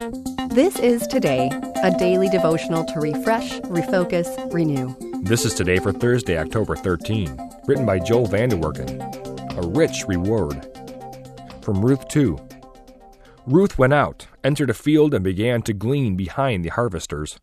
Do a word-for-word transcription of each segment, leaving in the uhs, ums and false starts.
This is Today, a daily devotional to refresh, refocus, renew. This is Today for Thursday, October thirteenth, written by Joel Vanderwerken. A rich reward. From Ruth two. Ruth went out, entered a field, and began to glean behind the harvesters.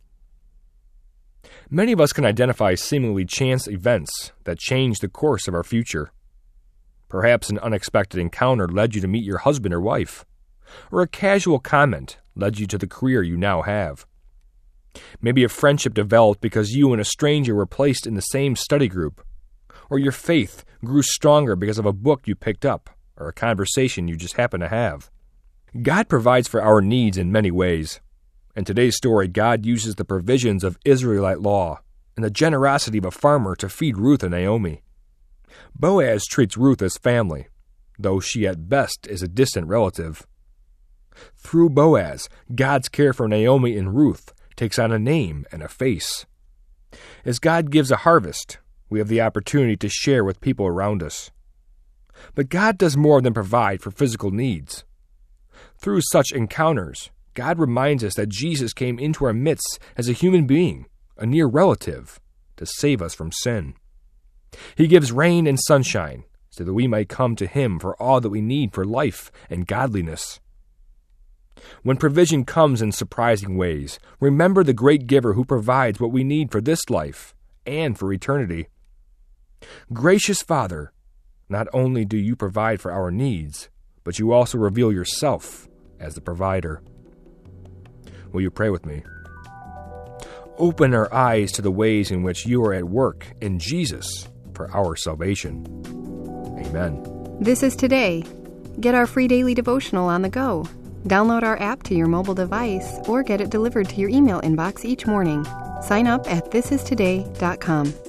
Many of us can identify seemingly chance events that change the course of our future. Perhaps an unexpected encounter led you to meet your husband or wife, or a casual comment led you to the career you now have. Maybe a friendship developed because you and a stranger were placed in the same study group, or your faith grew stronger because of a book you picked up or a conversation you just happened to have. God provides for our needs in many ways. In today's story, God uses the provisions of Israelite law and the generosity of a farmer to feed Ruth and Naomi. Boaz treats Ruth as family, though she at best is a distant relative. Through Boaz, God's care for Naomi and Ruth takes on a name and a face. As God gives a harvest, we have the opportunity to share with people around us. But God does more than provide for physical needs. Through such encounters, God reminds us that Jesus came into our midst as a human being, a near relative, to save us from sin. He gives rain and sunshine so that we might come to Him for all that we need for life and godliness. When provision comes in surprising ways, remember the great giver who provides what we need for this life and for eternity. Gracious Father, not only do you provide for our needs, but you also reveal yourself as the provider. Will you pray with me? Open our eyes to the ways in which you are at work in Jesus for our salvation. Amen. This is Today. Get our free daily devotional on the go. Download our app to your mobile device or get it delivered to your email inbox each morning. Sign up at this is today dot com.